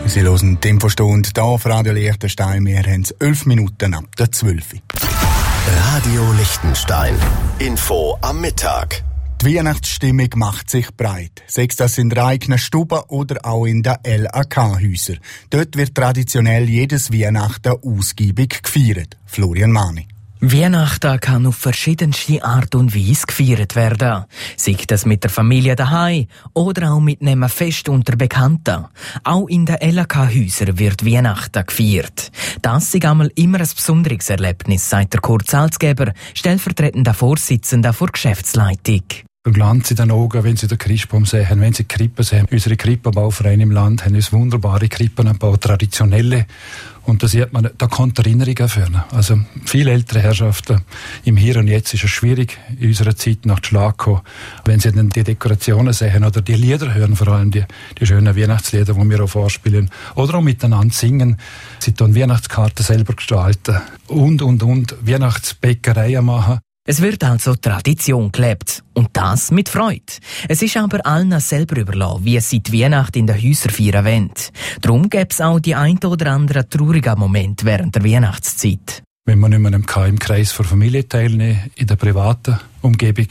Sie hören die Infostunde hier auf Radio Liechtenstein. Wir haben es 11 Minuten ab der 12. Radio Liechtenstein. Info am Mittag. Die Weihnachtsstimmung macht sich breit. Sei das in der eigenen Stube oder auch in den LAK-Häusern. Dort wird traditionell jedes Weihnachten ausgiebig gefeiert. Florian Mani. Weihnachten kann auf verschiedenste Art und Weise gefeiert werden. Sei das mit der Familie daheim oder auch mit einem Fest unter Bekannten. Auch in den LAK-Häusern wird Weihnachten gefeiert. Das ist einmal immer ein besonderes Erlebnis, sagt der Kurt Salzgeber, stellvertretender Vorsitzender der Geschäftsleitung. Der Glanz in den Augen, wenn Sie den Christbaum sehen, wenn Sie die Krippen sehen. Unsere Krippenbauvereine im Land haben uns wunderbare Krippen gebaut, traditionelle. Und da sieht man, da kommt Erinnerungen führen. Also viele ältere Herrschaften im Hier und Jetzt ist es schwierig, in unserer Zeit nach Schlag kommen. Wenn Sie dann die Dekorationen sehen oder die Lieder hören, vor allem die schönen Weihnachtslieder, die wir auch vorspielen, oder auch miteinander singen. Sie tun Weihnachtskarten selber gestalten und Weihnachtsbäckereien machen. Es wird also Tradition gelebt. Und das mit Freude. Es ist aber allen selber überlassen, wie sie die Weihnacht in den Häusern feiern wollen. Darum gäbe es auch die ein oder anderen traurigen Momente während der Weihnachtszeit. Wenn man nicht mehr im Kreis der Familie teilnehmen, in der privaten Umgebung.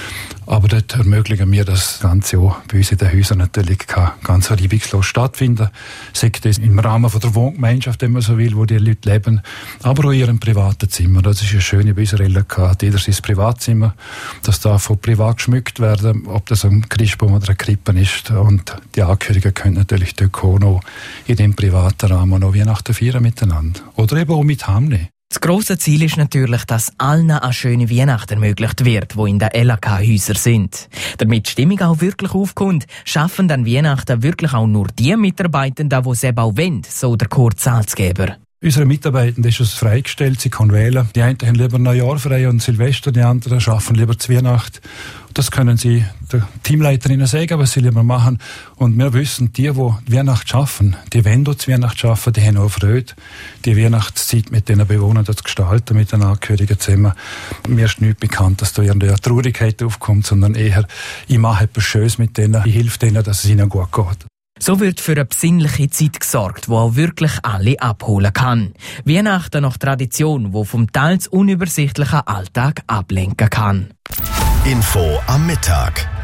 Aber dort ermöglichen wir das Ganze auch bei uns in den Häusern natürlich ganz reibungslos stattfinden. Sei das im Rahmen der Wohngemeinschaft, wenn man so will, wo die Leute leben, aber auch in ihrem privaten Zimmer. Das ist ja schön bei unserer LK. Jeder sein Privatzimmer. Das darf auch privat geschmückt werden, ob das ein Christbaum oder eine Krippe ist. Und die Angehörigen können natürlich dort auch noch in dem privaten Rahmen noch Weihnachten feiern miteinander. Oder eben auch mit heimnehmen. Das grosse Ziel ist natürlich, dass allen eine schöne Weihnacht ermöglicht wird, die in den LAK-Häusern sind. Damit die Stimmung auch wirklich aufkommt, schaffen dann Weihnachten wirklich auch nur die Mitarbeitenden, die es eben auch wollen, so der Kurt Salzgeber. Unsere Mitarbeitenden ist es freigestellt, sie können wählen. Die einen haben lieber Neujahr frei und Silvester, die anderen arbeiten lieber zu Weihnacht. Das können sie der Teamleiterinnen sagen, was sie lieber machen. Und wir wissen, die Weihnacht schaffen, die wollen dort Weihnacht schaffen, die haben auch Freude, die Weihnachtszeit mit den Bewohnern zu gestalten, mit den Angehörigen zusammen. Mir ist nicht bekannt, dass da irgendeine Traurigkeit aufkommt, sondern eher, ich mache etwas Schönes mit denen, ich helfe denen, dass es ihnen gut geht. So wird für eine besinnliche Zeit gesorgt, die auch wirklich alle abholen kann. Weihnachten nach Tradition, die vom teils unübersichtlichen Alltag ablenken kann. Info am Mittag.